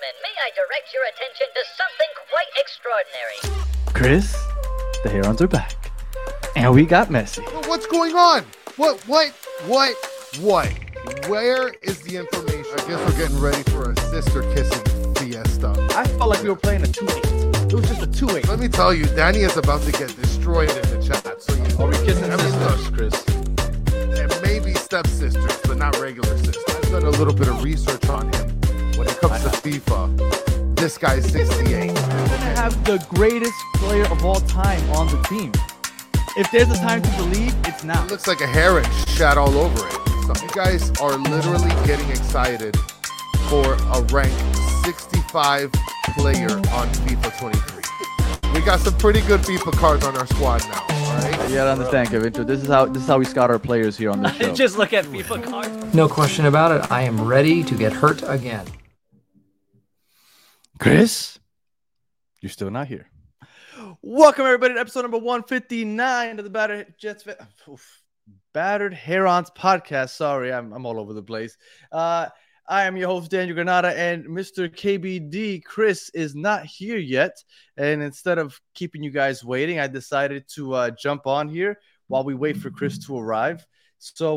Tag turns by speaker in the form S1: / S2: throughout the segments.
S1: gentlemen, may I direct your attention to something quite extraordinary?
S2: Chris, the Herons are back. And we got Messi.
S3: What's going on? What? Where is the information? I guess we're getting ready for a sister kissing fiesta.
S2: I felt like we were playing a 2-8. It was just a 2-8.
S3: Let me tell you, Danny is about to get destroyed in the chat. So
S2: are we kissing sisters, Chris?
S3: And maybe stepsisters, but not regular sisters. I've done a little bit of research on him. When it comes to FIFA, this guy's 68.
S2: We're gonna have the greatest player of all time on the team. If there's a time to believe, it's now.
S3: It looks like a heron shat all over it. So you guys are literally getting excited for a ranked 65 player on FIFA 23. We got some pretty good FIFA cards on our squad now. All right.
S2: Yeah, I understand, Kevin. This is how we scout our players here on this show.
S4: Just look at FIFA cards.
S5: No question about it. I am ready to get hurt again.
S2: Chris, you're still not here. Welcome, everybody, to episode number 159 of the Battered Herons podcast. Sorry, I'm all over the place. I am your host, Daniel Granada, and Mr. KBD, Chris, is not here yet. And instead of keeping you guys waiting, I decided to jump on here while we wait for Chris to arrive. So,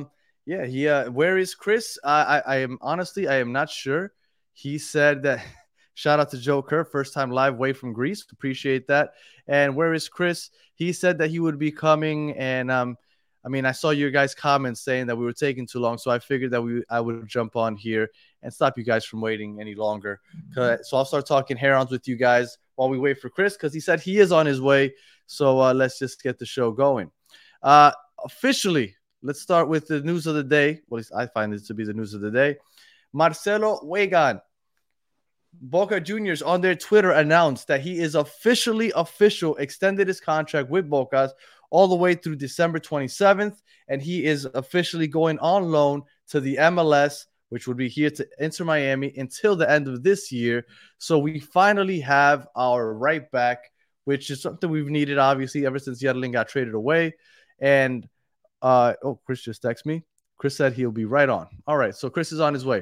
S2: where is Chris? I am not sure. He said that... Shout out to Joe Kerr, first time live way from Greece. Appreciate that. And where is Chris? He said that he would be coming. And I saw your guys' comments saying that we were taking too long. So I figured that I would jump on here and stop you guys from waiting any longer. So I'll start talking Herons with you guys while we wait for Chris, because he said he is on his way. So let's just get the show going. Officially, let's start with the news of the day. Well, at least I find this to be the news of the day. Marcelo Weigand, Boca Juniors, on their Twitter announced that he is officially extended his contract with Boca all the way through December 27th, and he is officially going on loan to the MLS, which would be here to Inter Miami until the end of this year. So we finally have our right back, which is something we've needed, obviously, ever since Yedlin got traded away. And Chris just texted me. Chris said he'll be right on. All right, so Chris is on his way.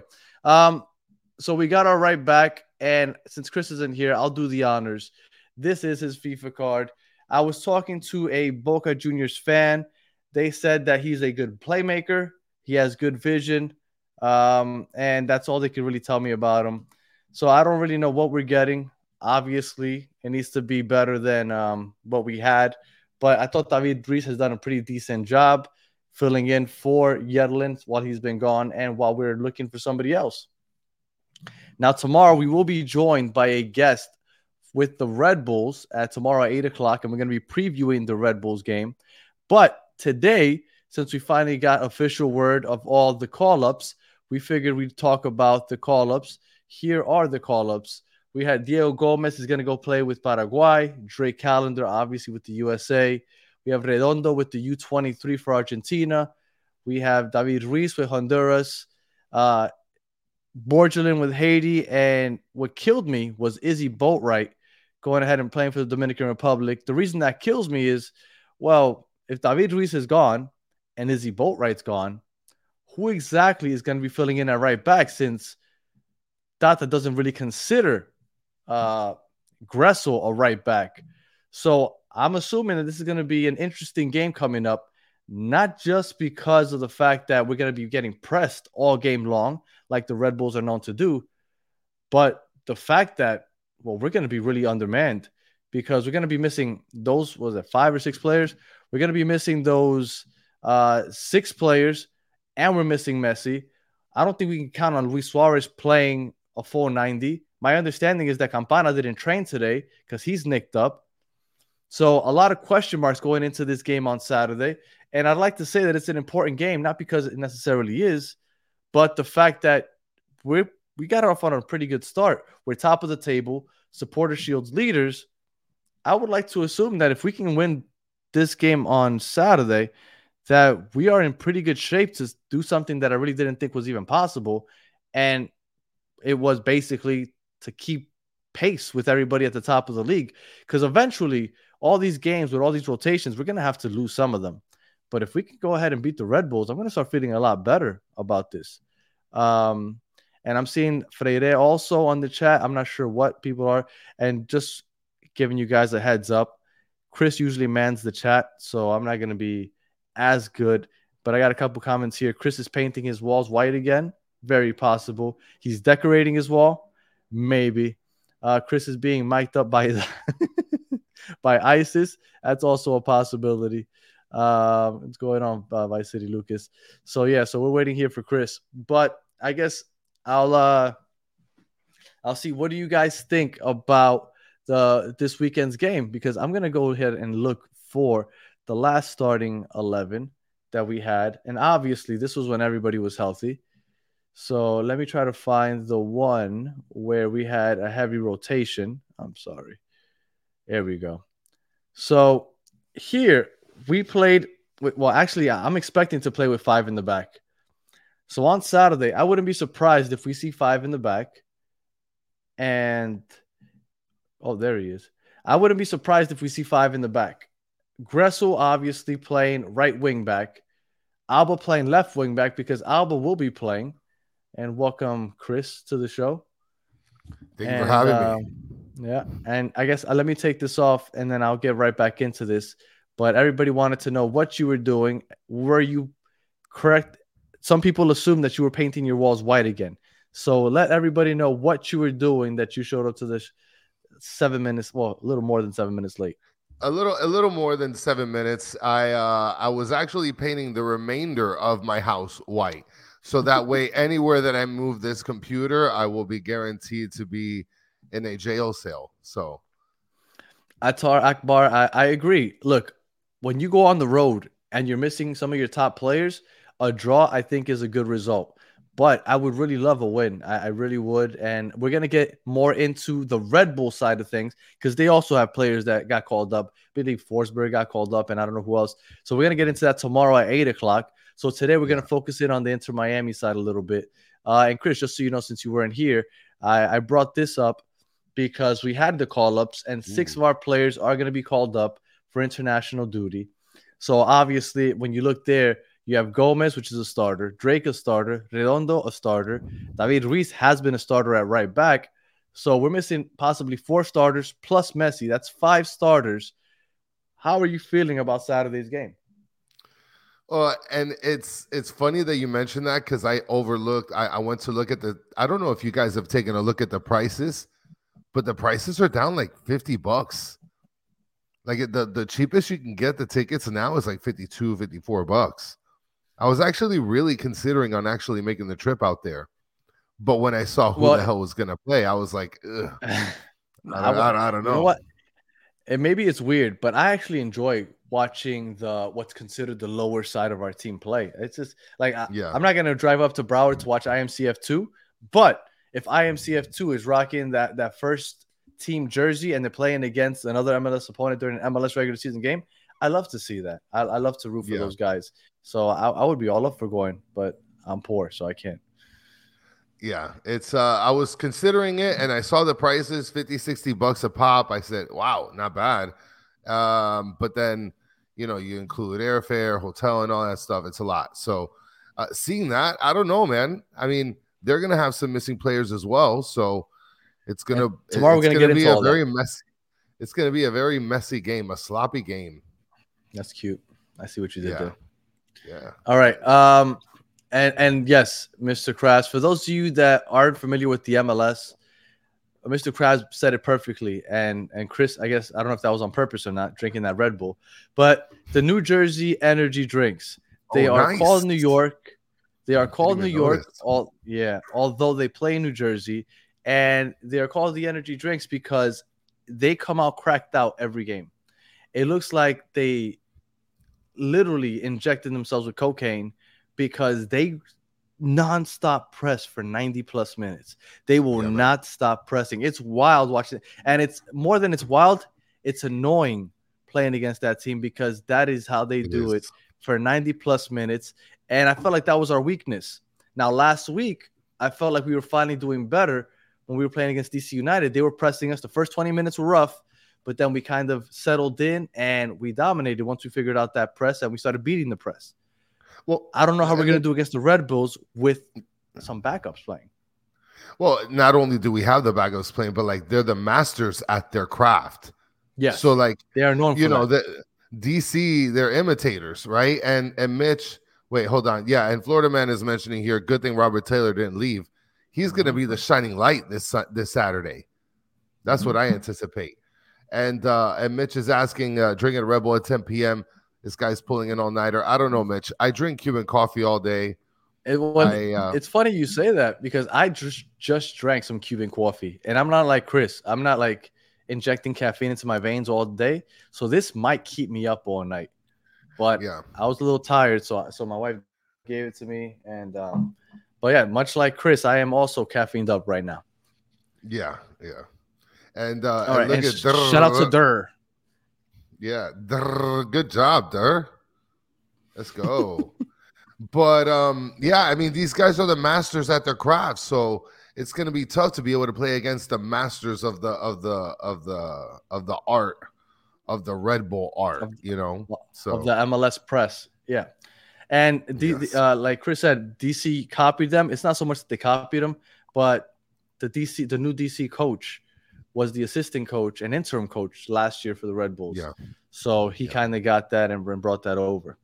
S2: So we got our right back, and since Chris isn't here, I'll do the honors. This is his FIFA card. I was talking to a Boca Juniors fan. They said that he's a good playmaker. He has good vision, and that's all they could really tell me about him. So I don't really know what we're getting. Obviously, it needs to be better than what we had, but I thought David Ruiz has done a pretty decent job filling in for Yedlin while he's been gone and while we're looking for somebody else. Now, tomorrow we will be joined by a guest with the Red Bulls tomorrow at 8 o'clock, and we're going to be previewing the Red Bulls game. But today, since we finally got official word of all the call-ups, we figured we'd talk about the call-ups. Here are the call-ups. We had Diego Gomez is going to go play with Paraguay, Drake Callender, obviously, with the USA. We have Redondo with the U23 for Argentina. We have David Ruiz with Honduras. Borgelin with Haiti, and what killed me was Izzy Boatwright going ahead and playing for the Dominican Republic. The reason that kills me is, well, if David Ruiz is gone and Izzy Boatwright's gone, who exactly is going to be filling in at right back, since Tata doesn't really consider Gressel a right back? So I'm assuming that this is going to be an interesting game coming up, not just because of the fact that we're going to be getting pressed all game long, like the Red Bulls are known to do, but the fact that, well, we're going to be really undermanned because we're going to be missing those, 5 or 6 players? We're going to be missing those 6 players, and we're missing Messi. I don't think we can count on Luis Suarez playing a full 90. My understanding is that Campana didn't train today because he's nicked up. So a lot of question marks going into this game on Saturday. And I'd like to say that it's an important game, not because it necessarily is, but the fact that we got off on a pretty good start. We're top of the table, Supporter Shield's leaders. I would like to assume that if we can win this game on Saturday, that we are in pretty good shape to do something that I really didn't think was even possible. And it was basically to keep pace with everybody at the top of the league. Because eventually, all these games with all these rotations, we're going to have to lose some of them. But if we can go ahead and beat the Red Bulls, I'm going to start feeling a lot better about this. And I'm seeing Freire also on the chat. I'm not sure what people are. And just giving you guys a heads up, Chris usually mans the chat, so I'm not going to be as good. But I got a couple comments here. Chris is painting his walls white again. Very possible. He's decorating his wall. Maybe. Chris is being mic'd up by by ISIS. That's also a possibility. What's going on, Vice City Lucas? So yeah, so we're waiting here for Chris. But I guess I'll see. What do you guys think about this weekend's game? Because I'm gonna go ahead and look for the last starting 11 that we had, and obviously this was when everybody was healthy. So let me try to find the one where we had a heavy rotation. I'm sorry. There we go. So here we played with, well, actually, I'm expecting to play with 5 in the back. So on Saturday, I wouldn't be surprised if we see 5 in the back. And, oh, there he is. I wouldn't be surprised if we see 5 in the back. Gressel obviously playing right wing back. Alba playing left wing back because Alba will be playing. And welcome, Chris, to the show.
S3: Thank you for having
S2: me. Yeah, and I guess let me take this off, and then I'll get right back into this. But everybody wanted to know what you were doing. Were you correct? Some people assume that you were painting your walls white again. So let everybody know what you were doing that you showed up to this 7 minutes, well, a little more than 7 minutes late.
S3: A little more than 7 minutes. I was actually painting the remainder of my house white. So that way, anywhere that I move this computer, I will be guaranteed to be in a jail cell. So,
S2: Attar Akbar, I agree. Look, when you go on the road and you're missing some of your top players, a draw, I think, is a good result. But I would really love a win. I really would. And we're going to get more into the Red Bull side of things because they also have players that got called up. I believe Forsberg got called up, and I don't know who else. So we're going to get into that tomorrow at 8 o'clock. So today we're going to focus in on the Inter Miami side a little bit. And Chris, just so you know, since you weren't here, I brought this up because we had the call-ups, and 6 of our players are going to be called up for international duty. So obviously, when you look there, you have Gomez, which is a starter, Drake a starter, Redondo a starter, David Ruiz has been a starter at right back. So we're missing possibly 4 starters plus Messi. That's 5 starters. How are you feeling about Saturday's game?
S3: And it's funny that you mentioned that because I overlooked. I went to look at I don't know if you guys have taken a look at the prices, but the prices are down like $50. Like the cheapest you can get the tickets now is like $52, $54. I was actually really considering on actually making the trip out there, but when I saw who the hell was gonna play, I was like, ugh. I don't know.
S2: You know what? And maybe it's weird, but I actually enjoy watching what's considered the lower side of our team play. It's just like I'm not gonna drive up to Broward to watch IMCF2, but if IMCF2 is rocking that first team jersey and they're playing against another MLS opponent during an MLS regular season game, I love to see that. I love to root for those guys. So I would be all up for going, but I'm poor, so I can't.
S3: Yeah, it's I was considering it and I saw the prices, $50-$60 a pop. I said, wow, not bad. But then, you include airfare, hotel, and all that stuff. It's a lot. So seeing that, I don't know, man. I mean, they're gonna have some missing players as well. So it's gonna
S2: tomorrow we're gonna get into all
S3: very messy. It's gonna be a very messy game, a sloppy game.
S2: That's cute. I see what you did there.
S3: Yeah.
S2: All right. And yes, Mr. Krabs, for those of you that aren't familiar with the MLS, Mr. Krabs said it perfectly. And Chris, I guess, I don't know if that was on purpose or not, drinking that Red Bull. But the New Jersey energy drinks, they are called New York. They are called New York, although they play in New Jersey. And they are called the energy drinks because they come out cracked out every game. It looks like they literally injected themselves with cocaine because they nonstop press for 90+ minutes. They will not stop pressing. It's wild watching it. And it's more than it's wild, it's annoying playing against that team because that is how they do it for 90+ minutes. And I felt like that was our weakness. Now, last week, I felt like we were finally doing better when we were playing against DC United. They were pressing us. The first 20 minutes were rough, but then we kind of settled in and we dominated once we figured out that press and we started beating the press. Well, I don't know how we're going to do against the Red Bulls with some backups playing.
S3: Well, not only do we have the backups playing, but like they're the masters at their craft.
S2: Yes.
S3: So like
S2: they are known for
S3: the DC, they're imitators, right? And Mitch, wait, hold on. Yeah, and Florida Man is mentioning here, good thing Robert Taylor didn't leave. He's going to be the shining light this Saturday. That's what I anticipate. And Mitch is asking, drinking a Red Bull at 10 p.m. This guy's pulling an all-nighter. I don't know, Mitch. I drink Cuban coffee all day.
S2: It's funny you say that because I just drank some Cuban coffee, and I'm not like Chris. I'm not like injecting caffeine into my veins all day, so this might keep me up all night. But yeah, I was a little tired, so my wife gave it to me, and but yeah, much like Chris, I am also caffeined up right now.
S3: Yeah. And
S2: all right, and shout out to Durr.
S3: Yeah, good job, Durr. Let's go. But yeah, I mean, these guys are the masters at their craft, so it's going to be tough to be able to play against the masters of the art of the Red Bull art, so
S2: of the MLS press, yeah. And like Chris said, DC copied them. It's not so much that they copied them, but the new DC coach was the assistant coach and interim coach last year for the Red Bulls.
S3: Yeah.
S2: So he kind of got that and brought that over.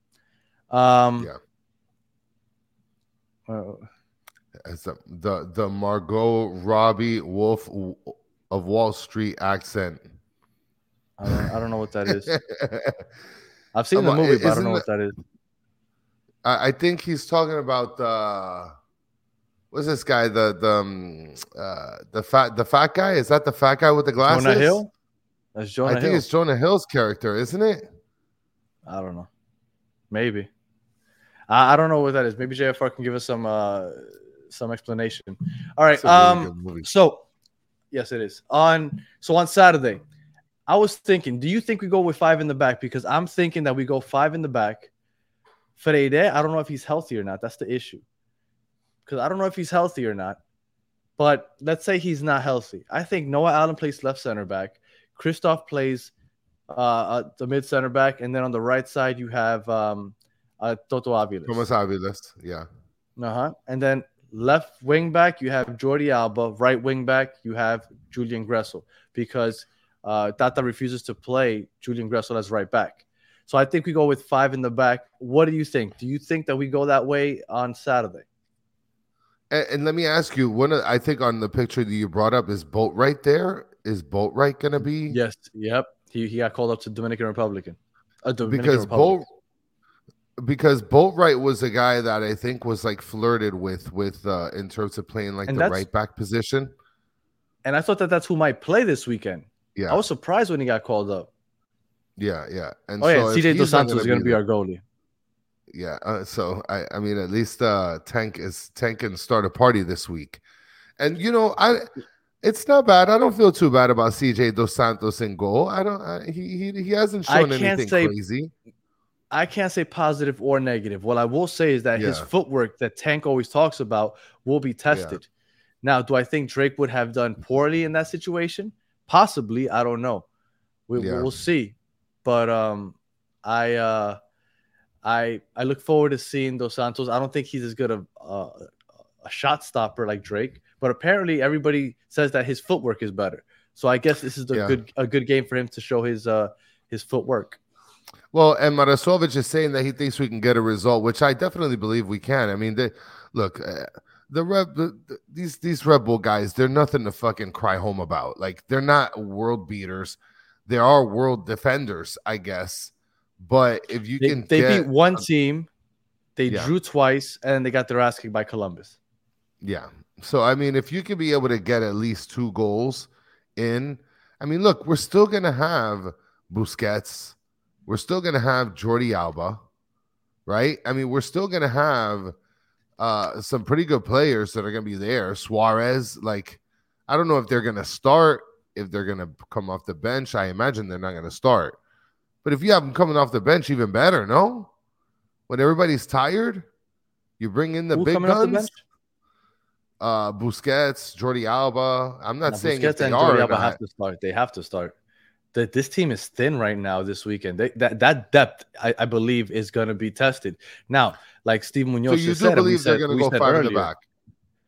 S3: As the Margot Robbie Wolf of Wall Street accent.
S2: I don't know what that is. I've seen the movie, but I don't know what that is.
S3: I think he's talking about what's this guy? The fat guy? Is that the fat guy with the glasses?
S2: Jonah Hill? That's Jonah Hill.
S3: I think it's Jonah Hill's character, isn't it? I
S2: don't know. Maybe. I don't know what that is. Maybe JFR can give us some explanation. All right. Really so yes, it is. On Saturday, I was thinking, do you think we go with 5 in the back? Because I'm thinking that we go 5 in the back. Freire, I don't know if he's healthy or not. That's the issue. Because I don't know if he's healthy or not. But let's say he's not healthy. I think Noah Allen plays left center back. Christoph plays the mid center back. And then on the right side, you have Toto Aviles.
S3: Thomas Aviles, yeah.
S2: And then left wing back, you have Jordi Alba. Right wing back, you have Julian Gressel. Because Tata refuses to play Julian Gressel as right back. So I think we go with 5 in the back. What do you think? Do you think that we go that way on Saturday?
S3: And let me ask you, I think on the picture that you brought up, is Boatwright there? Is Boatwright going to be?
S2: Yes. Yep. He got called up to Dominican Republic.
S3: Because Boatwright was a guy that I think was like flirted with in terms of playing like the right back position.
S2: And I thought that that's who might play this weekend. Yeah. I was surprised when he got called up.
S3: Yeah. And
S2: CJ Dos Santos is going to be our goalie.
S3: Yeah. So I mean, at least Tank can start a party this week. And it's not bad. I don't feel too bad about CJ Dos Santos in goal. He hasn't shown anything crazy.
S2: I can't say positive or negative. What I will say is that his footwork that Tank always talks about will be tested. Yeah. Now, do I think Drake would have done poorly in that situation? Possibly. I don't know. We'll see. But I look forward to seeing Dos Santos. I don't think he's as good of a shot stopper like Drake, but apparently everybody says that his footwork is better. So I guess this is a good game for him to show his footwork.
S3: Well, and Marasovic is saying that he thinks we can get a result, which I definitely believe we can. I mean, these Red Bull guys, they're nothing to fucking cry home about. Like, they're not world beaters. They are world defenders, I guess. But if you
S2: they beat one team, they drew twice, and they got their ass kicked by Columbus.
S3: Yeah. So, I mean, if you can be able to get at least 2 goals in, I mean, look, we're still going to have Busquets. We're still going to have Jordi Alba, right? I mean, we're still going to have some pretty good players that are going to be there. Suarez, like, I don't know if they're going to start, if they're going to come off the bench. I imagine they're not going to start. But if you have them coming off the bench, even better, no? When everybody's tired, you bring in the big guns. Busquets, Jordi Alba. I'm not saying
S2: Busquets and Jordi Alba have to start. They have to start. This team is thin right now this weekend. That depth, I believe, is going to be tested. Now, like Steve Munoz
S3: said, so you do believe they're going to go 5 in the back?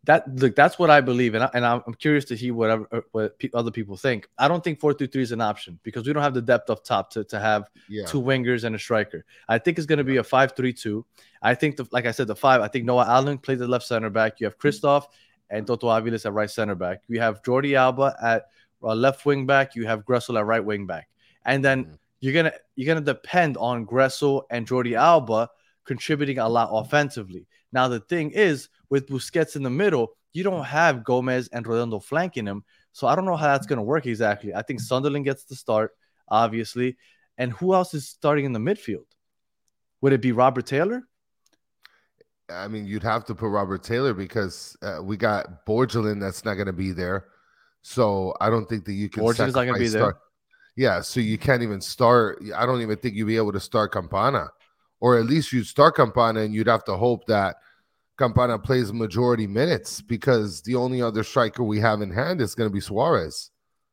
S2: That's what I believe, and I'm curious to hear what other people think. I don't think 4-3-3 is an option because we don't have the depth up top to have two wingers and a striker. I think it's going to be a 5-3-2. I think, like I said, the 5. I think Noah Allen plays at left center back. You have Christoph and Toto Aviles at right center back. You have Jordi Alba at left wing back. You have Gressel at right wing back, and then you're gonna depend on Gressel and Jordi Alba contributing a lot offensively. Now the thing is, with Busquets in the middle, you don't have Gomez and Redondo flanking him. So I don't know how that's going to work exactly. I think Sunderland gets the start, obviously. And who else is starting in the midfield? Would it be Robert Taylor?
S3: I mean, you'd have to put Robert Taylor because we got Borgelin that's not going to be there. So I don't think that you can.
S2: Borgelin's not going to be there.
S3: Yeah, so you can't even start. I don't even think you'd be able to start Campana. Or at least you'd start Campana and you'd have to hope that Campana plays majority minutes because the only other striker we have in hand is going to be Suarez.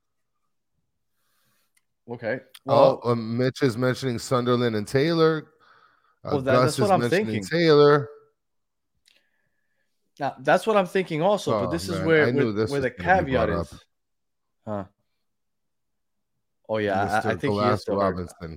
S2: Okay. Well,
S3: Mitch is mentioning Sunderland and Taylor.
S2: That's what I'm thinking.
S3: Taylor.
S2: Now, that's what I'm thinking also, but this is where the caveat is. Huh. Oh, yeah, I think he is still Robinson. Hurt.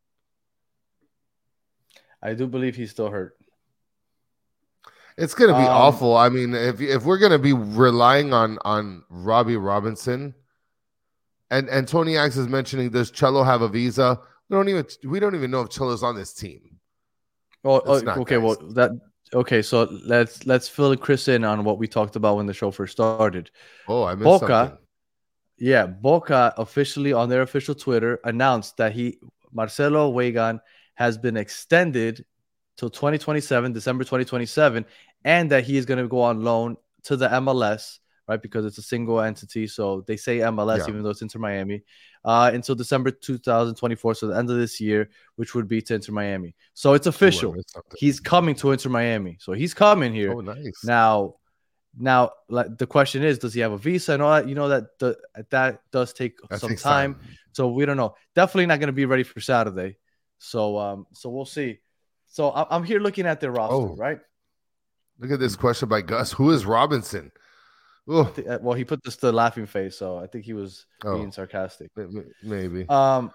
S2: I do believe he's still hurt.
S3: It's going to be awful. I mean, if we're going to be relying on Robbie Robinson, and Tony Axe is mentioning, does Cello have a visa? We don't even know if Cello's on this team.
S2: Oh, okay. Nice. Okay. So let's fill Chris in on what we talked about when the show first started.
S3: Oh, I missed something.
S2: Yeah, Boca officially on their official Twitter announced that Marcelo Weigand has been extended till 2027, December 2027, and that he is going to go on loan to the MLS, right? Because it's a single entity, so they say MLS even though it's Inter Miami, until December 2024, so the end of this year, which would be to Inter Miami. So it's official. He's coming to Inter Miami. So he's coming here.
S3: Oh, nice.
S2: Now, like, the question is, does he have a visa and all that? You know that does take some time. So we don't know. Definitely not going to be ready for Saturday. So we'll see. So I'm here looking at their roster, right?
S3: Look at this question by Gus. Who is Robinson?
S2: Well, he put the laughing face, so I think he was being sarcastic.
S3: Maybe.
S2: Well,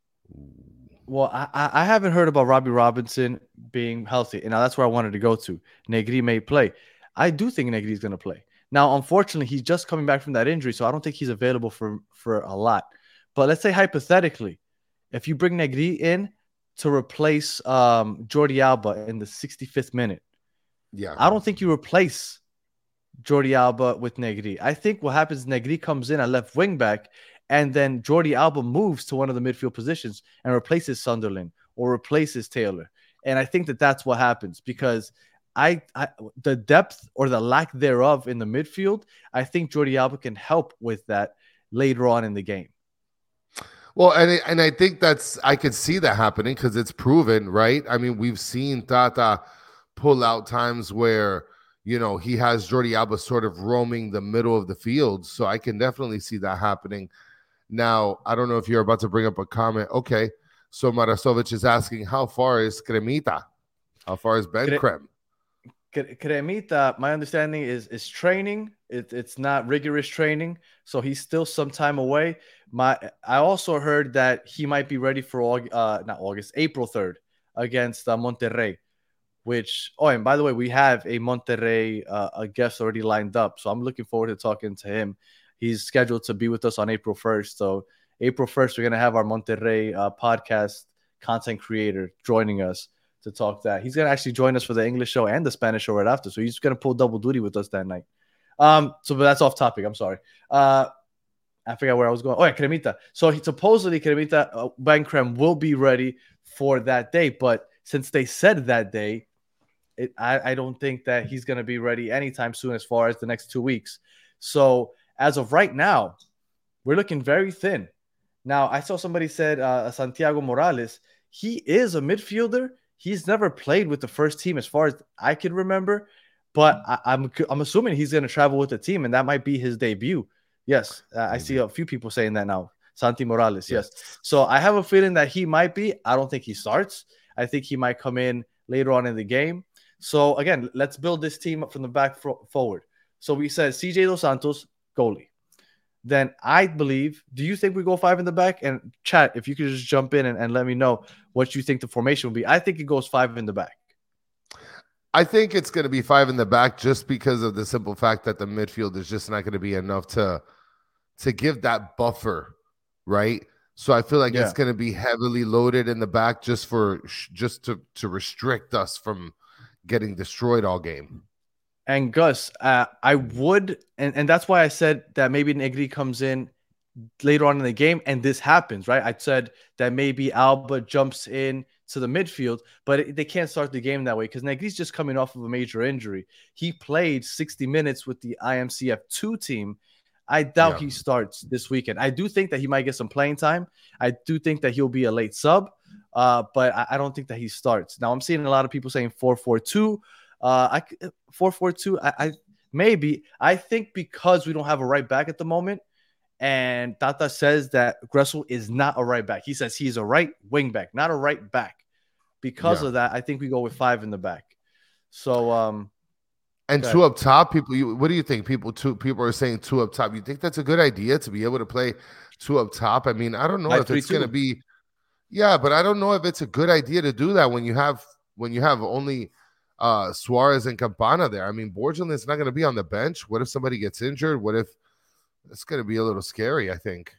S2: I haven't heard about Robbie Robinson being healthy, and now that's where I wanted to go to. Negri may play. I do think Negri is going to play. Now, unfortunately, he's just coming back from that injury, so I don't think he's available for a lot. But let's say hypothetically, if you bring Negri in to replace Jordi Alba in the 65th minute, I don't think you replace Jordi Alba with Negri. I think what happens, Negri comes in at left wing back, and then Jordi Alba moves to one of the midfield positions and replaces Sunderland or replaces Taylor. And I think that's what happens because the depth or the lack thereof in the midfield, I think Jordi Alba can help with that later on in the game.
S3: Well, and I think I could see that happening because it's proven, right? I mean, we've seen Tata pull out times where, he has Jordi Alba sort of roaming the middle of the field. So I can definitely see that happening. Now, I don't know if you're about to bring up a comment. Okay. So Marasovic is asking, how far is Cremita? How far is Ben Creme?
S2: Cremita, my understanding is training. It's not rigorous training. So he's still some time away. I also heard that he might be ready for April 3rd against Monterrey. And by the way, we have a Monterrey a guest already lined up. So I'm looking forward to talking to him. He's scheduled to be with us on April 1st. So April 1st, we're going to have our Monterrey podcast content creator joining us to talk that. He's going to actually join us for the English show and the Spanish show right after. So he's going to pull double duty with us that night. But that's off topic. I'm sorry. I forgot where I was going. Oh, yeah, Cremita. So supposedly Cremita, Ben Creme will be ready for that day. But since they said that day, I don't think that he's going to be ready anytime soon as far as the next 2 weeks. So as of right now, we're looking very thin. Now, I saw somebody said Santiago Morales. He is a midfielder. He's never played with the first team as far as I can remember. But I'm assuming he's going to travel with the team, and that might be his debut. Yes, I see a few people saying that now. Santi Morales, yes. So I have a feeling that he might be. I don't think he starts. I think he might come in later on in the game. So, again, let's build this team up from the back forward. So we said CJ Dos Santos, goalie. Then I believe, do you think we go 5 in the back? And chat, if you could just jump in and let me know what you think the formation will be. I think it goes 5 in the back.
S3: I think it's going to be 5 in the back just because of the simple fact that the midfield is just not going to be enough to give that buffer, right? So I feel like it's going to be heavily loaded in the back just to restrict us from getting destroyed all game.
S2: And Gus, I would, and that's why I said that maybe Negri comes in later on in the game, and this happens, right? I said that maybe Alba jumps in to the midfield, but they can't start the game that way because Negri's just coming off of a major injury. He played 60 minutes with the IMCF2 team. I doubt he starts this weekend. I do think that he might get some playing time. I do think that he'll be a late sub, but I don't think that he starts. Now, I'm seeing a lot of people saying 4-4-2. 4-4-2. I think because we don't have a right back at the moment, and Tata says that Gressel is not a right back. He says he's a right wing back, not a right back. Because of that, I think we go with 5 in the back. So,
S3: and 2 up top. What do you think? People are saying 2 up top. You think that's a good idea to be able to play 2 up top? I mean, I don't know if it's going to be. Yeah, but I don't know if it's a good idea to do that when you have only Suarez and Campana there. I mean, Borgelin's not going to be on the bench. What if somebody gets injured? What if it's going to be a little scary?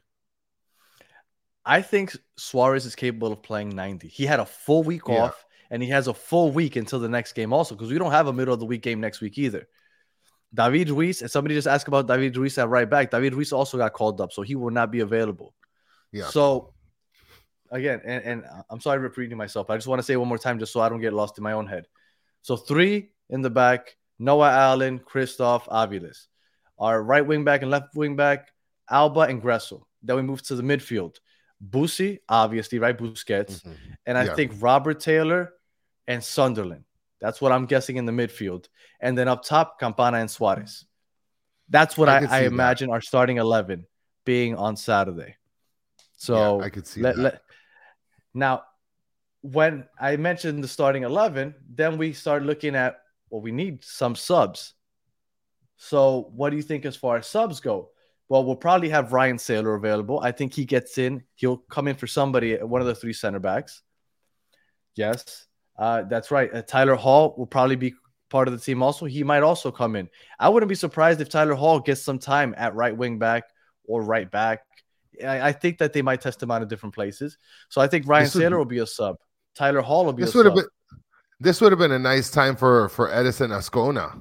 S2: I think Suarez is capable of playing 90. He had a full week off, and he has a full week until the next game also, because we don't have a middle of the week game next week either. David Ruiz, and somebody just asked about David Ruiz at right back. David Ruiz also got called up, so he will not be available. Yeah. So, again, and I'm sorry for repeating myself. I just want to say it one more time just so I don't get lost in my own head. So 3 in the back, Noah Allen, Christoph, Aviles. Our right wing back and left wing back, Alba and Gressel. Then we move to the midfield. Busi, obviously, right? Busquets. Mm-hmm. And I think Robert Taylor and Sunderland. That's what I'm guessing in the midfield. And then up top, Campana and Suarez. That's what I imagine our starting 11 being on Saturday. So
S3: I could see that.
S2: Now, when I mentioned the starting 11, then we start looking at, well, we need some subs. So what do you think as far as subs go? Well, we'll probably have Ryan Saylor available. I think he gets in. He'll come in for somebody, one of the 3 center backs. Yes, that's right. Tyler Hall will probably be part of the team also. He might also come in. I wouldn't be surprised if Tyler Hall gets some time at right wing back or right back. I think that they might test him out in different places. So I think Ryan Saylor will be a sub. Tyler Hall will be a sub.
S3: This would have been a nice time for Edison Ascona.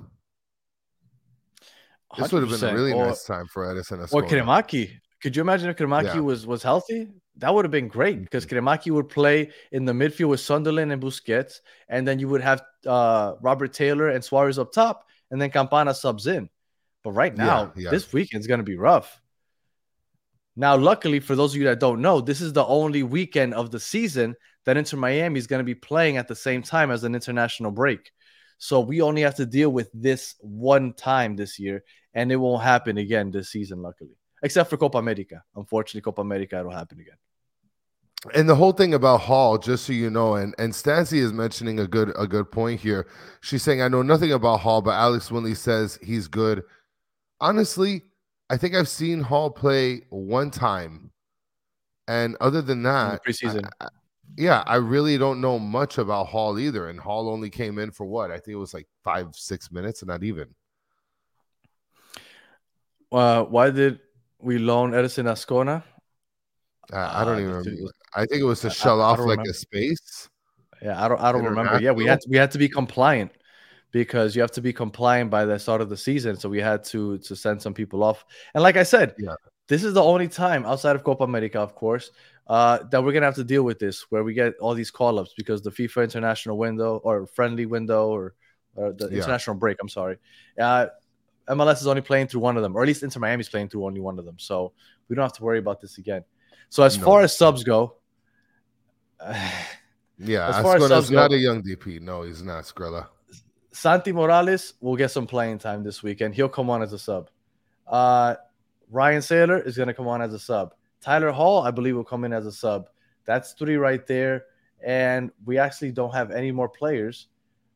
S3: This would have been a really nice time for Edison Ascona.
S2: Or Kremaki. Could you imagine if Kremaki was healthy? That would have been great because Kremaki would play in the midfield with Sunderland and Busquets, and then you would have Robert Taylor and Suarez up top, and then Campana subs in. But right now, this weekend's going to be rough. Now, luckily, for those of you that don't know, this is the only weekend of the season that Inter Miami is going to be playing at the same time as an international break. So we only have to deal with this one time this year, and it won't happen again this season, luckily. Except for Copa America. Unfortunately, Copa America, it'll happen again.
S3: And the whole thing about Hall, just so you know, and Stancy is mentioning a good point here. She's saying, I know nothing about Hall, but Alex Winley says he's good. Honestly, I think I've seen Hall play one time. And other than that,
S2: preseason.
S3: I really don't know much about Hall either. And Hall only came in for what? I think it was like 5-6 minutes, not even.
S2: Why did we loan Edison Ascona?
S3: I don't even remember. I think it was to shell off like a space.
S2: Yeah, I don't remember. Yeah, we had to be compliant because you have to be compliant by the start of the season. So we had to send some people off. And like I said, this is the only time outside of Copa America, of course, that we're going to have to deal with this, where we get all these call-ups because the FIFA international window or friendly window or the international break, I'm sorry. MLS is only playing through one of them, or at least Inter Miami is playing through only one of them. So we don't have to worry about this again. So as far as subs go,
S3: Ascona's not a young DP. No, he's not, Skrilla.
S2: Santi Morales will get some playing time this weekend. He'll come on as a sub. Ryan Saylor is going to come on as a sub. Tyler Hall, I believe, will come in as a sub. That's 3 right there. And we actually don't have any more players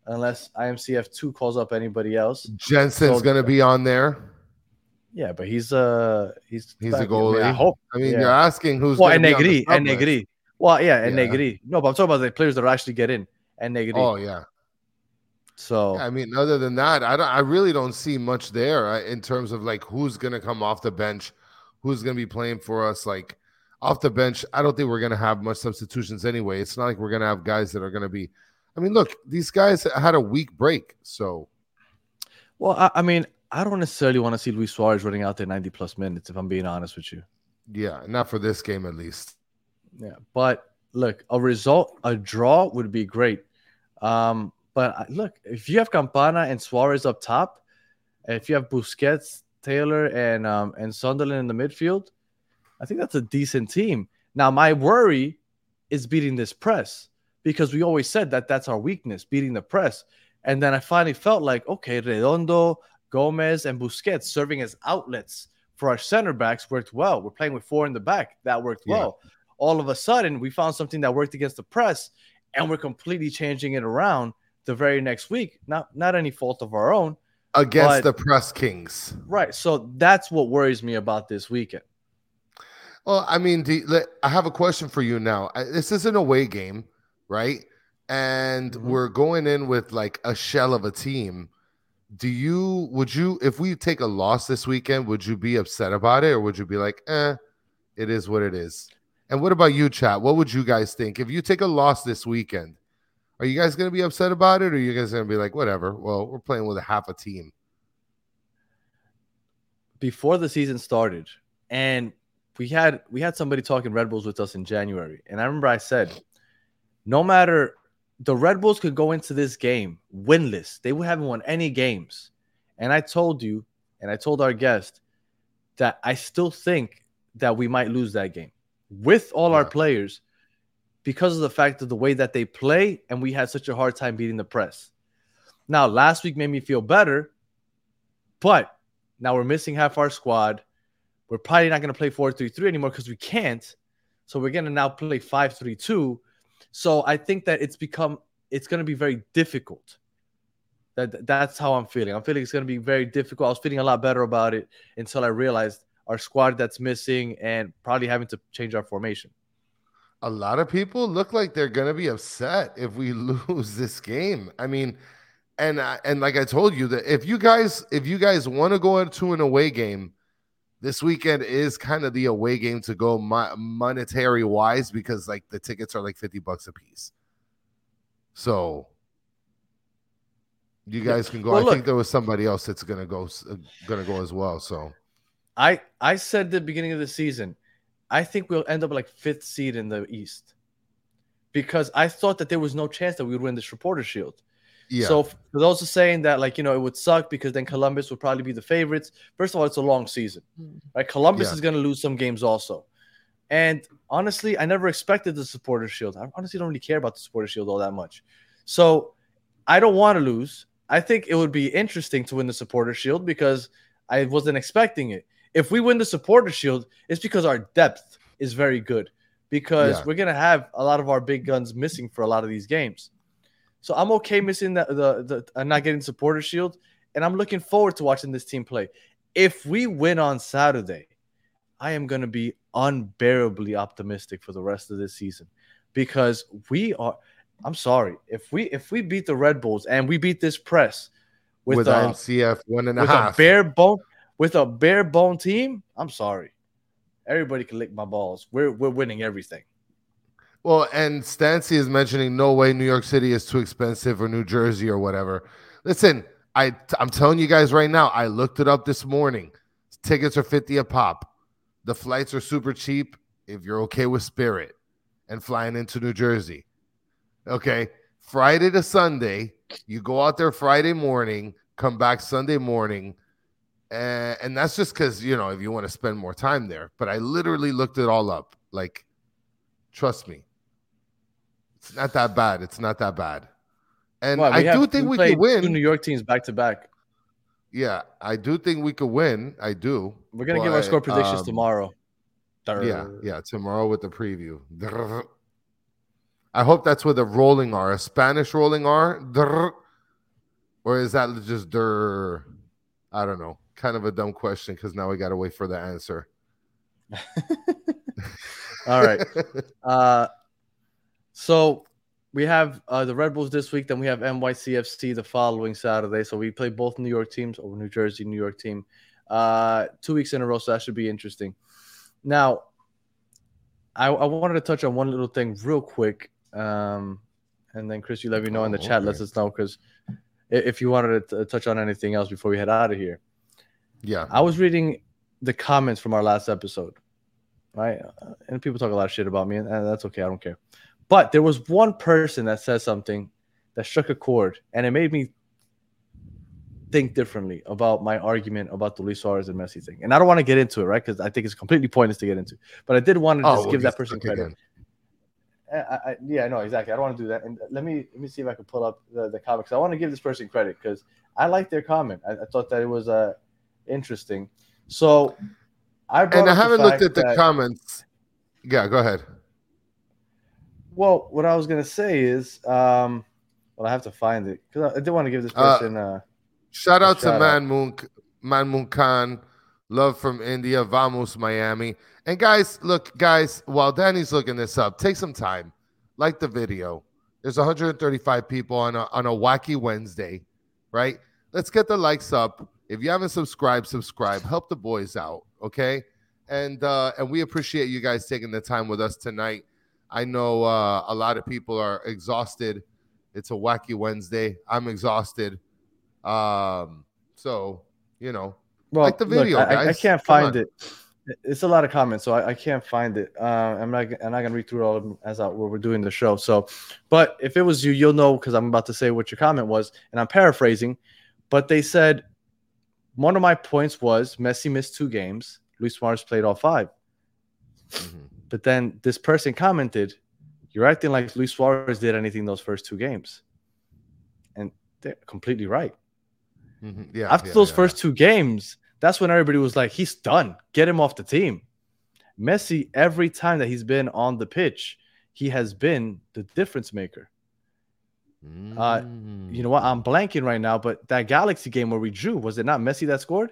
S2: unless IMCF2 calls up anybody else.
S3: Jensen's going to be on there.
S2: Yeah, but he's a
S3: goalie.
S2: I hope.
S3: You're asking who's
S2: well,
S3: going to
S2: be on the sub Negri. Well, yeah, and
S3: yeah.
S2: Negri. No, but I'm talking about the players that actually get in and Negri.
S3: Oh yeah.
S2: So
S3: yeah, other than that, I really don't see much there in terms of like who's going to come off the bench, who's going to be playing for us. Like off the bench, I don't think we're going to have much substitutions anyway. It's not like we're going to have guys that are going to be. Look, these guys had a week break, so.
S2: Well, I don't necessarily want to see Luis Suarez running out there 90-plus minutes, if I'm being honest with you.
S3: Yeah, not for this game at least.
S2: Yeah, but look, a draw would be great. But look, if you have Campana and Suarez up top, and if you have Busquets, Taylor, and Sunderland in the midfield, I think that's a decent team. Now, my worry is beating this press because we always said that that's our weakness, beating the press. And then I finally felt like, okay, Redondo, Gomez, and Busquets serving as outlets for our center backs worked well. We're playing with 4 in the back. That worked well. All of a sudden, we found something that worked against the press, and we're completely changing it around the very next week. Not any fault of our own.
S3: Against the press kings.
S2: Right. So that's what worries me about this weekend.
S3: Well, I have a question for you now. This is an away game, right? And we're going in with like a shell of a team. Would you, if we take a loss this weekend, would you be upset about it? Or would you be like, it is what it is? And what about you, chat? What would you guys think? If you take a loss this weekend, are you guys going to be upset about it? Or are you guys going to be like, whatever, well, we're playing with a half a team?
S2: Before the season started, and we had somebody talking Red Bulls with us in January. And I remember I said, no matter, the Red Bulls could go into this game winless. They haven't won any games. And I told you, and I told our guest, that I still think that we might lose that game with all our players because of the fact of the way that they play, and we had such a hard time beating the press. Now, last week made me feel better, but now we're missing half our squad. We're probably not going to play 4-3-3 anymore because we can't. So we're going to now play 5-3-2. So I think that it's going to be very difficult. That's how I'm feeling. I'm feeling it's going to be very difficult. I was feeling a lot better about it until I realized our squad that's missing and probably having to change our formation.
S3: A lot of people look like they're going to be upset if we lose this game. And like I told you, that if you guys want to go into an away game, this weekend is kind of the away game to go monetary wise, because like the tickets are like $50 a piece. So you guys can go. Well, I think there was somebody else that's gonna go as well. So
S2: I said at the beginning of the season, I think we'll end up like 5th seed in the East, because I thought that there was no chance that we would win this Reporter Shield. Yeah. So for those who are saying that, like, it would suck because then Columbus would probably be the favorites. First of all, it's a long season, right? Columbus is going to lose some games also. And honestly, I never expected the Supporter Shield. I honestly don't really care about the Supporter Shield all that much. So I don't want to lose. I think it would be interesting to win the Supporter Shield because I wasn't expecting it. If we win the Supporter Shield, it's because our depth is very good, because we're going to have a lot of our big guns missing for a lot of these games. So I'm okay missing the not getting Supporter Shield, and I'm looking forward to watching this team play. If we win on Saturday, I am going to be unbearably optimistic for the rest of this season, because we are. I'm sorry, if we beat the Red Bulls and we beat this press with
S3: MCF 1.5,
S2: with a bare bone team, I'm sorry, everybody can lick my balls. We're winning everything.
S3: Well, and Stancy is mentioning no way New York City is too expensive, or New Jersey or whatever. Listen, I'm telling you guys right now, I looked it up this morning. Tickets are $50 a pop. The flights are super cheap if you're okay with Spirit and flying into New Jersey. Okay, Friday to Sunday, you go out there Friday morning, come back Sunday morning, and that's just because, if you want to spend more time there. But I literally looked it all up. Like, trust me. It's not that bad. It's not that bad. And I do think we could win.
S2: 2 New York teams back to back.
S3: Yeah, I do think we could win. I do.
S2: We're going to give our score predictions tomorrow.
S3: Yeah, tomorrow with the preview. I hope that's with a rolling R, a Spanish rolling R. Or is that just their, I don't know, kind of a dumb question because now we got to wait for the answer.
S2: All right. So we have the Red Bulls this week. Then we have NYCFC the following Saturday. So we play both New York teams, or New Jersey, New York team, 2 weeks in a row. So that should be interesting. Now, I wanted to touch on one little thing real quick. And then, Chris, you let me know in the chat.
S3: Okay.
S2: Let us know, because if you wanted to touch on anything else before we head out of here.
S3: Yeah.
S2: I was reading the comments from our last episode, right? And people talk a lot of shit about me, and that's okay. I don't care. But there was one person that said something that struck a chord, and it made me think differently about my argument about the Luis Suarez and Messi thing. And I don't want to get into it, right? Because I think it's completely pointless to get into. But I did want to just give that person credit. Yeah, no, exactly. I don't want to do that. And let me see if I can pull up the comment, because I want to give this person credit because I liked their comment. I thought that it was interesting. So I
S3: haven't looked at the comments. Yeah, go ahead.
S2: Well, what I was gonna say is, I have to find it because I did want to give this person.
S3: Shout out to Man Moon Khan. Love from India. Vamos, Miami. And guys, while Danny's looking this up, take some time. Like the video. There's 135 people on a wacky Wednesday, right? Let's get the likes up. If you haven't subscribed, subscribe. Help the boys out, okay? And we appreciate you guys taking the time with us tonight. I know a lot of people are exhausted. It's a wacky Wednesday. I'm exhausted. So, like the video, guys.
S2: I can't find it. It's a lot of comments, so I can't find it. I'm not gonna read through all of them as we're doing the show. So, but if it was you, you'll know, because I'm about to say what your comment was, and I'm paraphrasing. But they said one of my points was Messi missed 2 games. Luis Suarez played all 5. Mm-hmm. But then this person commented, "You're acting like Luis Suarez did anything those first 2 games," and they're completely right.
S3: Mm-hmm. Yeah.
S2: After those first 2 games, that's when everybody was like, he's done. Get him off the team. Messi, every time that he's been on the pitch, he has been the difference maker. You know what? I'm blanking right now, but that Galaxy game where we drew, was it not Messi that scored?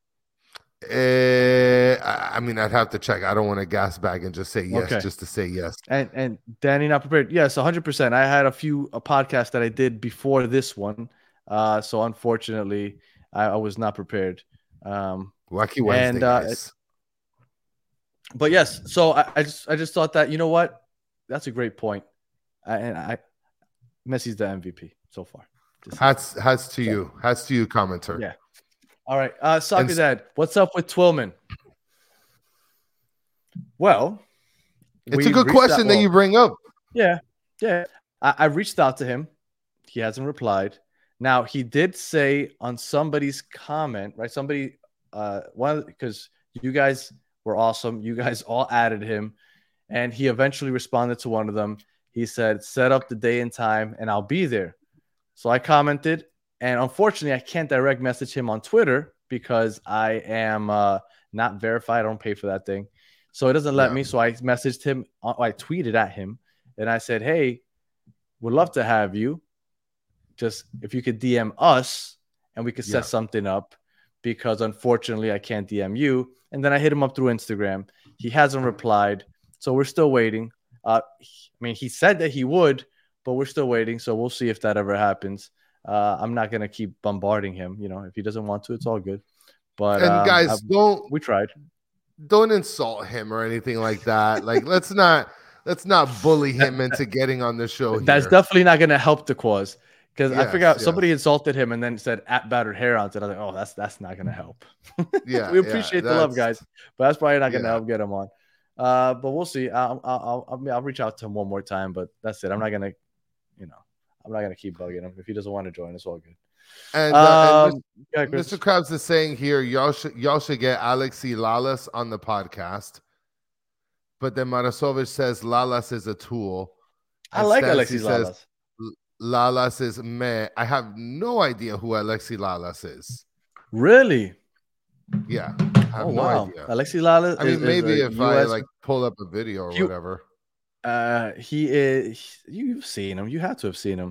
S3: I mean, I'd have to check. I don't want to gas bag and just say yes, just to say yes.
S2: And Danny not prepared. Yes, 100%. I had a podcasts that I did before this one. So unfortunately, I was not prepared.
S3: Wacky Wednesday, guys.
S2: But yes, so I just thought that, you know what, that's a great point, and Messi's the MVP so far.
S3: Hats to you, commenter.
S2: Yeah. All right, Soccer Dad, what's up with Twillman? Well,
S3: it's a good question that you bring up.
S2: Yeah. I reached out to him. He hasn't replied. Now, he did say on somebody's comment, right? Somebody, because you guys were awesome. You guys all added him, and he eventually responded to one of them. He said, "Set up the day and time, and I'll be there." So I commented, and unfortunately, I can't direct message him on Twitter because I am not verified. I don't pay for that thing. So it doesn't let me. So I messaged him. I tweeted at him, and I said, "Hey, would love to have you. Just if you could DM us and we could set something up, because unfortunately I can't DM you." And then I hit him up through Instagram. He hasn't replied. So we're still waiting. I mean, he said that he would, but we're still waiting. So we'll see if that ever happens. I'm not going to keep bombarding him. If he doesn't want to, it's all good. But
S3: guys,
S2: we tried.
S3: Don't insult him or anything like that. Like, let's not bully him into getting on the show.
S2: That's definitely not going to help the cause. Because I figured out somebody insulted him and then said @battered hair on it. I was like, oh, that's not gonna help.
S3: Yeah,
S2: we appreciate the love, guys, but that's probably not gonna help get him on. But we'll see. I'll reach out to him one more time, but that's it. I'm not gonna keep bugging him if he doesn't want to join. It's all good.
S3: And Mr. Krabs is saying here, y'all should get Alexi Lalas on the podcast. But then Marasovich says Lalas is a tool.
S2: I like Alexi Lalas.
S3: Lalas is meh. I have no idea who Alexi Lalas is.
S2: Really?
S3: Yeah. I have no idea.
S2: Alexi Lalas.
S3: I mean, maybe if US... I pull up a video or whatever.
S2: He is. You've seen him. You have to have seen him.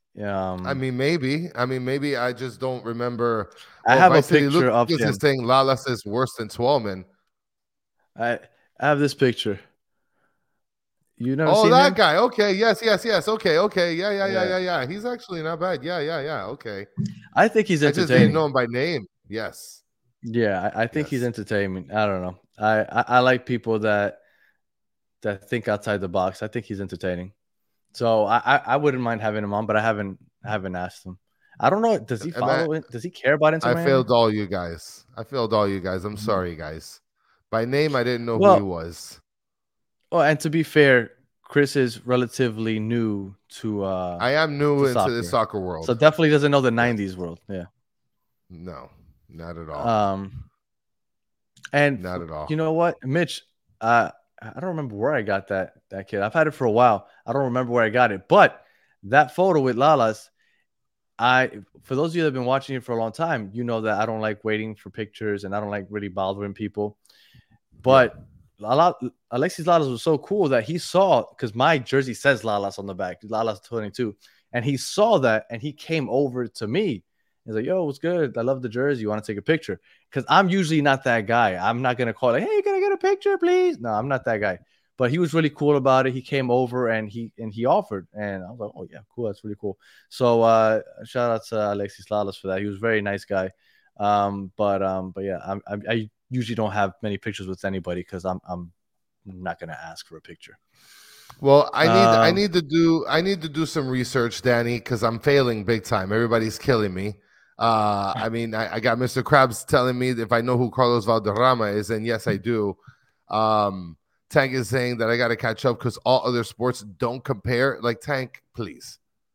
S3: I mean, maybe. I just don't remember.
S2: I have a
S3: Vice City
S2: picture of
S3: Lucas
S2: him.
S3: is saying Lalas is worse than Twelman.
S2: I have this picture. You never
S3: Oh,
S2: seen
S3: that
S2: him?
S3: guy. Okay. Yes. Okay. Yeah. He's actually not bad. Yeah. Okay.
S2: I think he's
S3: I just didn't
S2: entertaining.
S3: know him by name. Yes.
S2: Yeah, I think he's
S3: Yes.
S2: entertaining. I don't know. I like people that think outside the box. I think he's entertaining. So I wouldn't mind having him on, but I haven't asked him. I don't know. Does he follow it? Does he care about Inter
S3: I
S2: Miami?
S3: failed all you guys. I'm sorry, guys. By name, I didn't know who he was.
S2: Well, and to be fair, Chris is relatively new to.
S3: I am new into the soccer world,
S2: so definitely doesn't know the '90s world. Yeah.
S3: No, not at all.
S2: And
S3: not at all.
S2: You know what, Mitch? I don't remember where I got that kid. I've had it for a while. I don't remember where I got it, but that photo with Lalas, for those of you that have been watching it for a long time, you know that I don't like waiting for pictures and I don't like really bothering people. But Alexis Lalas was so cool that he saw, because my jersey says Lalas on the back, Lalas 22, and he saw that and he came over to me. He's like, "Yo, what's good? I love the jersey. You want to take a picture?" Because I'm usually not that guy. I'm not gonna call like, "Hey, can I get a picture, please?" No, I'm not that guy. But he was really cool about it. He came over and he offered, and I was like, "Oh yeah, cool. That's really cool." So shout out to Alexis Lalas for that. He was a very nice guy. But yeah, I usually don't have many pictures with anybody because I'm not gonna ask for a picture.
S3: Well, I need to do some research, Danny, because I'm failing big time. Everybody's killing me. I mean, I got Mr. Krabs telling me if I know who Carlos Valderrama is, and yes, I do. Tank is saying that I got to catch up because all other sports don't compare. Like, Tank, please.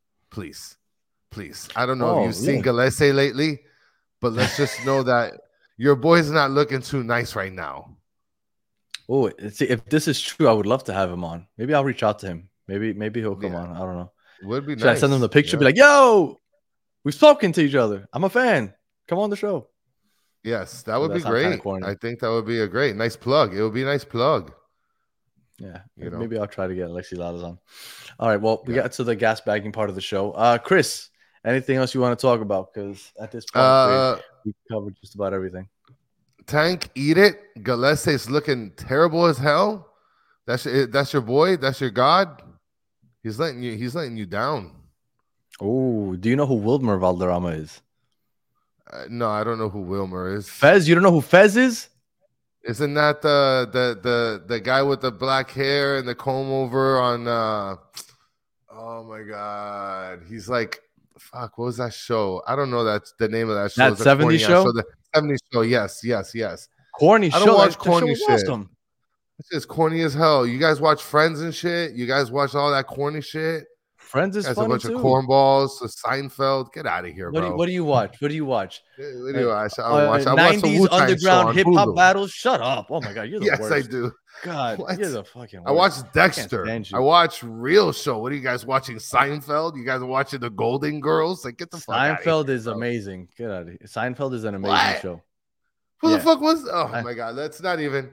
S3: I don't know if you've seen Gillespie lately, but let's just know that your boy's not looking too nice right now.
S2: Oh, see, if this is true, I would love to have him on. Maybe I'll reach out to him. Maybe he'll come on. I don't know.
S3: Would be
S2: Should
S3: nice.
S2: I send him the picture? Be like, "Yo, we've spoken to each other. I'm a fan. Come on the show."
S3: Yes, that would be great. I think that would be a great, nice plug. It would be a nice plug.
S2: Yeah, maybe I'll try to get Alexi Lalas on. All right, well, we got to the gas bagging part of the show. Chris, anything else you want to talk about? Because at this point, we covered just about everything.
S3: Tank, eat it. Gillespie's looking terrible as hell. That's your boy. That's your god. He's letting you down.
S2: Oh, do you know who Wilmer Valderrama is?
S3: No, I don't know who Wilmer is.
S2: Fez, you don't know who Fez is?
S3: Isn't that the guy with the black hair and the comb over on? Oh my god, he's like, fuck. What was that show? I don't know. That's the name of that show.
S2: That 70s show.
S3: The 70s show. Yes.
S2: Corny show.
S3: I don't watch corny
S2: shit.
S3: Awesome. It's just corny as hell. You guys watch Friends and shit. You guys watch all that corny shit.
S2: Friends is funny
S3: a bunch
S2: too.
S3: of cornballs. Seinfeld. Get out of here, bro.
S2: What do you watch?
S3: I watch
S2: 90s underground hip hop battles. Shut up! Oh my god, you're the worst.
S3: Yes, I do.
S2: God, you're the fucking worst.
S3: I watch Dexter. I watch Real Show. What are you guys watching? Seinfeld? You guys are watching The Golden Girls? Like, get the fuck out of here.
S2: Seinfeld is amazing. Get out of here. Seinfeld is an amazing show.
S3: Who the fuck was? Oh my god, let's not even.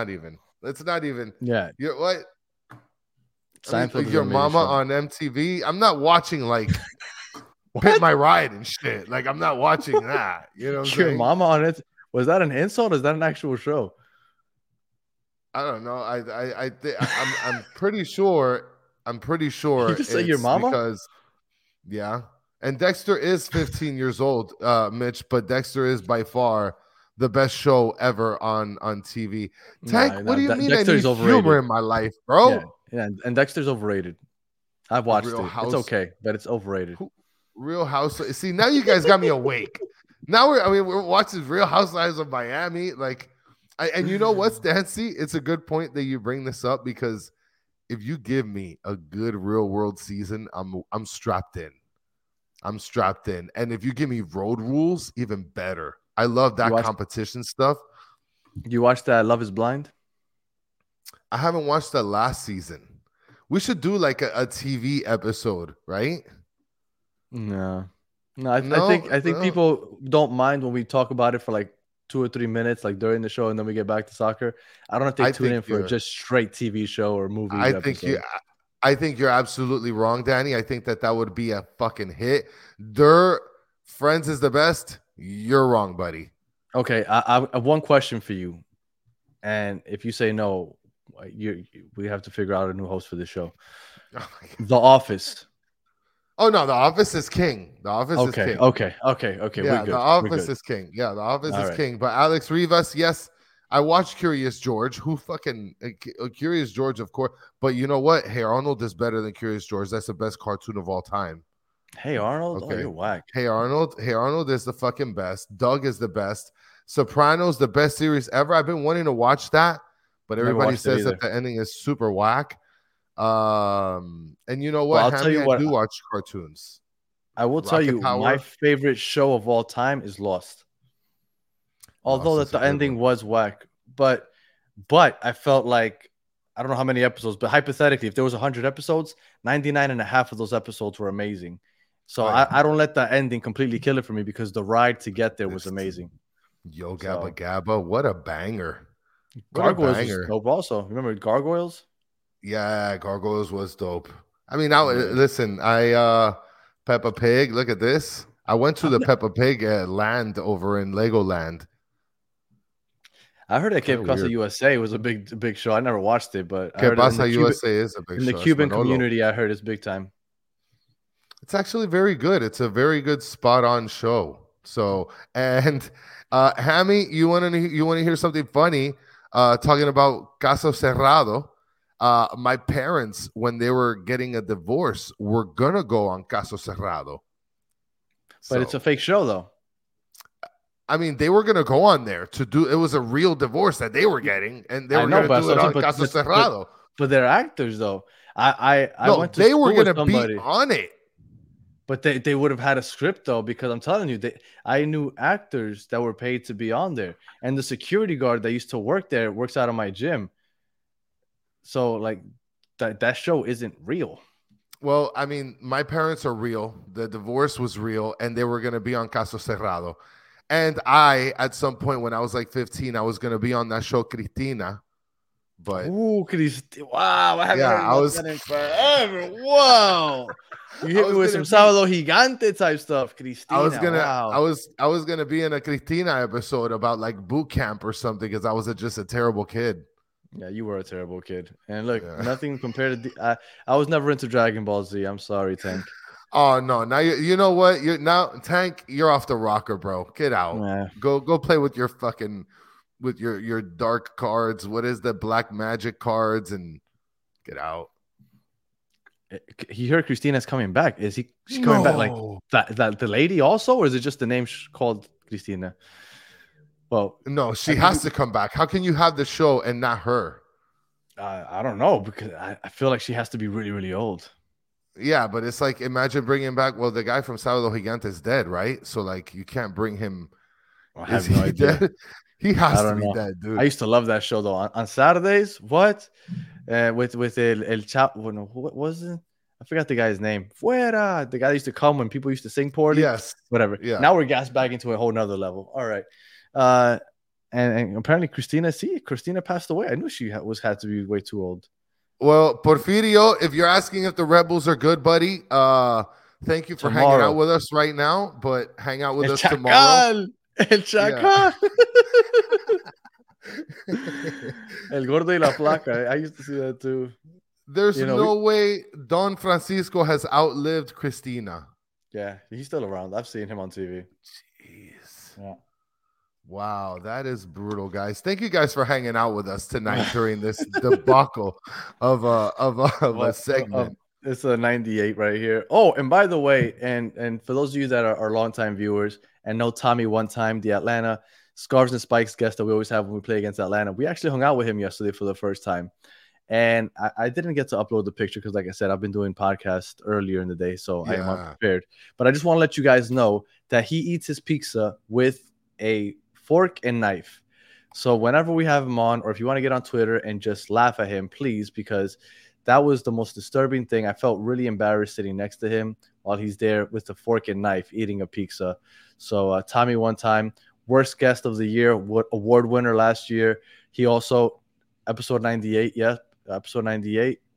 S2: Yeah.
S3: You're what?
S2: Seinfeld
S3: your mama
S2: show.
S3: On MTV. I'm not watching like Pit My Ride and shit. Like, I'm not watching that. You know what I'm
S2: your
S3: saying?
S2: Mama on it. Was that an insult? Or is that an actual show?
S3: I don't know. I'm pretty sure.
S2: You just say your mama?
S3: Because and Dexter is 15 years old, Mitch. But Dexter is by far the best show ever on TV. Tank, what do you mean?
S2: Dexter's
S3: I need humor in my life, bro.
S2: Yeah, and Dexter's overrated. I've watched it. It's okay, but it's overrated.
S3: Real House. See, now you guys got me awake. Now we're watching Real Housewives of Miami. Like, and you know what, Stancy? It's a good point that you bring this up because if you give me a good real world season, I'm strapped in. And if you give me road rules, even better. I love that competition stuff.
S2: You watched that Love is Blind?
S3: I haven't watched that last season. We should do like a TV episode, right?
S2: No. I think people don't mind when we talk about it for like 2 or 3 minutes, like during the show, and then we get back to soccer. I don't know if they tune in for just straight TV show or movie.
S3: I think you're absolutely wrong, Danny. I think that would be a fucking hit. Their Friends is the best. You're wrong, buddy.
S2: Okay, I have one question for you, and if you say no, we have to figure out a new host for the show. The Office.
S3: Oh no, The Office is king. The Office is king.
S2: Okay.
S3: Yeah, The Office is king. Yeah, The Office is king. But Alex Rivas, yes, I watched Curious George. Who fucking Curious George, of course. But you know what? Hey Arnold is better than Curious George. That's the best cartoon of all time.
S2: Hey Arnold,
S3: okay.
S2: Oh, you're whack.
S3: Hey Arnold is the fucking best. Doug is the best. Sopranos, the best series ever. I've been wanting to watch that, but everybody says that the ending is super whack. And you know what?
S2: Well, I'll tell you what.
S3: I do watch cartoons.
S2: I will tell you, my favorite show of all time is Lost. Although that the ending was whack, but I felt like, I don't know how many episodes, but hypothetically, if there was 100 episodes, 99 and a half of those episodes were amazing. So I don't let the ending completely kill it for me, because the ride to get there was amazing.
S3: Yo Gabba Gabba, what a banger!
S2: Gargoyles was dope also. Remember Gargoyles?
S3: Yeah, Gargoyles was dope. I mean, now listen, Peppa Pig. Look at this. I went to the Peppa Pig land over in Legoland.
S2: I heard that Que Pasa USA was a big show. I never watched it, but
S3: Que Pasa USA is a big show.
S2: In the Cuban community, I heard it's big time.
S3: It's actually very good. It's a very good spot on show. So, and Hammy, you want to hear something funny? Talking about Caso Cerrado. My parents, when they were getting a divorce, were gonna go on Caso Cerrado.
S2: But it's a fake show, though.
S3: I mean, they were gonna go on there to do. It was a real divorce that they were getting, and they were gonna do it on Caso Cerrado.
S2: But they're actors, though. I went to
S3: they were gonna be on it.
S2: But they would have had a script, though, because I'm telling you, I knew actors that were paid to be on there, and the security guard that used to work there works out of my gym. So, like, that show isn't real.
S3: Well, I mean, my parents are real. The divorce was real, and they were going to be on Caso Cerrado. And at some point when I was like 15, I was going to be on that show, Cristina. But
S2: Cristina! Wow, I haven't heard that in forever. Whoa, you hit me with some Sábado Gigante type stuff, Cristina.
S3: I was gonna be in a Cristina episode about like boot camp or something, because I was just a terrible kid.
S2: Yeah, you were a terrible kid. And look, nothing compared to I was never into Dragon Ball Z. I'm sorry, Tank.
S3: Oh no! Now you know what? Tank. You're off the rocker, bro. Get out.
S2: Yeah.
S3: Go play with your fucking your dark cards. What is the black magic cards? And get out.
S2: He heard Christina's coming back. Is she coming back like that? The lady also, or is it just the name called Cristina? Well,
S3: no, she has to come back. How can you have the show and not her?
S2: I don't know, because I feel like she has to be really, really old.
S3: Yeah, but it's like, imagine bringing back. Well, the guy from Sábado Gigante is dead, right? So like, you can't bring him.
S2: I have no idea.
S3: Dead? He has to be dead, dude.
S2: I used to love that show though. On Saturdays, with El Chapo. What was it? I forgot the guy's name. Fuera, the guy that used to come when people used to sing poorly.
S3: Yes,
S2: whatever. Yeah. Now we're gassed back into a whole nother level. All right. And apparently Cristina passed away. I knew she had to be way too old.
S3: Well, Porfirio, if you're asking if the Rebels are good, buddy, thank you for hanging out with us right now, but hang out with us tomorrow.
S2: El Chacal. El Gordo y la Flaca. I used to see that too.
S3: There's no way Don Francisco has outlived Cristina.
S2: Yeah, he's still around. I've seen him on TV.
S3: Jeez.
S2: Yeah.
S3: Wow, that is brutal, guys. Thank you guys for hanging out with us tonight during this debacle of a segment.
S2: It's a 98 right here. Oh, and by the way, and for those of you that are longtime viewers and know Tommy one time, the Atlanta Scarves and Spikes guest that we always have when we play against Atlanta, we actually hung out with him yesterday for the first time. And I didn't get to upload the picture because, like I said, I've been doing podcasts earlier in the day, so I am unprepared. But I just want to let you guys know that he eats his pizza with a fork and knife. So whenever we have him on, or if you want to get on Twitter and just laugh at him, please, because that was the most disturbing thing. I felt really embarrassed sitting next to him while he's there with the fork and knife eating a pizza. So Tommy one time, worst guest of the year, award winner last year. He also, episode 98, episode 98,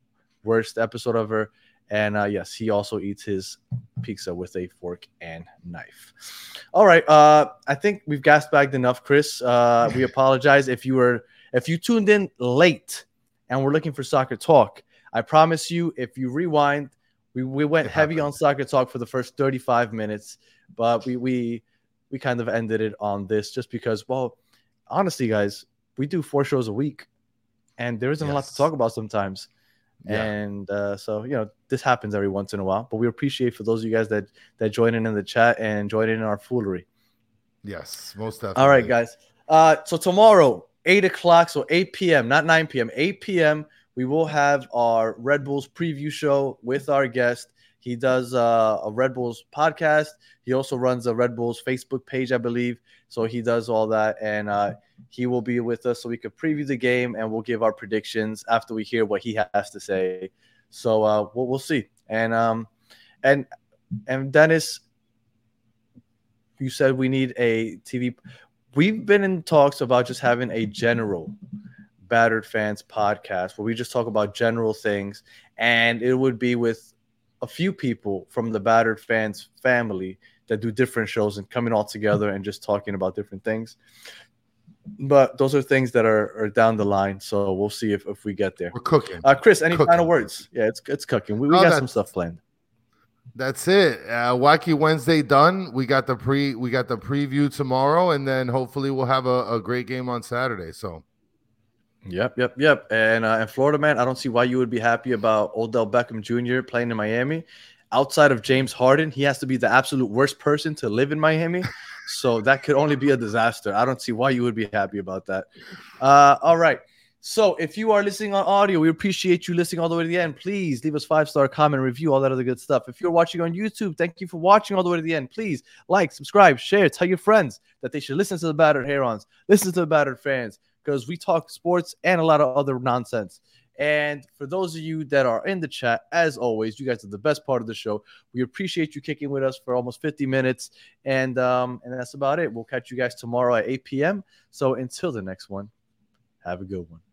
S2: worst episode ever. And yes, he also eats his pizza with a fork and knife. All right. I think we've gas bagged enough, Chris. We apologize if you tuned in late and we're looking for soccer talk. I promise you, if you rewind, we went heavy on soccer talk for the first 35 minutes, but we kind of ended it on this just because, well, honestly, guys, we do 4 shows a week, and there isn't a lot to talk about sometimes. Yeah. And so, this happens every once in a while, but we appreciate for those of you guys that join in the chat and join in our foolery.
S3: Yes, most definitely.
S2: All right, guys. So tomorrow, 8 o'clock, so 8 p.m., not 9 p.m., 8 p.m., we will have our Red Bulls preview show with our guest. He does a Red Bulls podcast. He also runs a Red Bulls Facebook page, I believe. So he does all that, and he will be with us so we could preview the game, and we'll give our predictions after we hear what he has to say. So we'll see. And Dennis, you said we need a TV. We've been in talks about just having a general Battered Fans podcast where we just talk about general things, and it would be with a few people from the Battered Fans family that do different shows and coming all together and just talking about different things. But those are things that are down the line, so we'll see if we get there.
S3: We're cooking.
S2: Chris, any final words? Yeah, it's cooking. We got some stuff planned.
S3: That's it. Wacky Wednesday done. We got the preview tomorrow, and then hopefully we'll have a great game on Saturday. So.
S2: Yep. And Florida, man, I don't see why you would be happy about Odell Beckham Jr. playing in Miami. Outside of James Harden, he has to be the absolute worst person to live in Miami. So that could only be a disaster. I don't see why you would be happy about that. All right. So if you are listening on audio, we appreciate you listening all the way to the end. Please leave us 5-star comment, review, all that other good stuff. If you're watching on YouTube, thank you for watching all the way to the end. Please like, subscribe, share, tell your friends that they should listen to the Battered Herons, listen to the Battered Fans, because we talk sports and a lot of other nonsense. And for those of you that are in the chat, as always, you guys are the best part of the show. We appreciate you kicking with us for almost 50 minutes. And that's about it. We'll catch you guys tomorrow at 8 p.m. So until the next one, have a good one.